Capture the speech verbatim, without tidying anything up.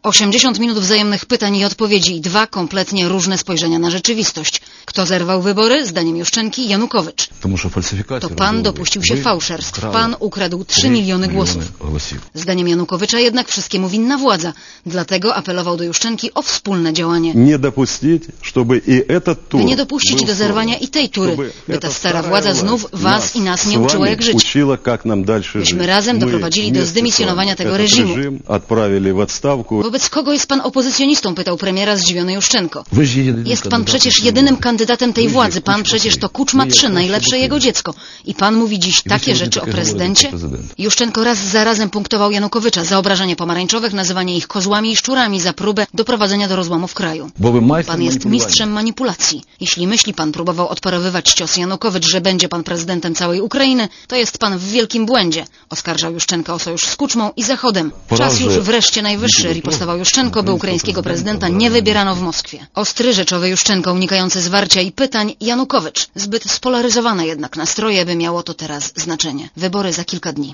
osiemdziesiąt minut wzajemnych pytań i odpowiedzi i dwa kompletnie różne spojrzenia na rzeczywistość. Kto zerwał wybory? Zdaniem Juszczenki Janukowycz. To pan dopuścił się fałszerstw. Pan ukradł trzy miliony głosów. Zdaniem Janukowycza jednak wszystkiemu winna władza. Dlatego apelował do Juszczenki o wspólne działanie. Nie dopuścić, żeby i этот тур by nie dopuścić do zerwania i tej tury, by ta stara władza znów was i nas nie uczyła jak żyć. Byśmy razem doprowadzili do zdymisjonowania tego reżimu. Wobec kogo jest pan opozycjonistą? Pytał premiera zdziwiony Juszczenko. Jest pan przecież jedynym kandydatem tej władzy. Pan przecież to Kuczma trzy, najlepsze jego dziecko. I pan mówi dziś takie rzeczy o prezydencie? Juszczenko raz za razem punktował Janukowycza za obrażanie pomarańczowych, nazywanie ich kozłami i szczurami, za próbę doprowadzenia do rozłamu w kraju. Pan jest mistrzem manipulacji. Jeśli myśli pan, próbował odparowywać cios Janukowycz, że będzie pan prezydentem całej Ukrainy, to jest pan w wielkim błędzie. Oskarżał Juszczenko o sojusz z Kuczmą i Zachodem. Czas już wreszcie najwyższy, ripostował Juszczenko, by ukraińskiego prezydenta nie wybierano w Moskwie. Ostry, rzeczowy Juszczenko, unikający zwarcia i pytań, Janukowycz. Zbyt spolaryzowane jednak nastroje, by miało to teraz znaczenie. Wybory za kilka dni.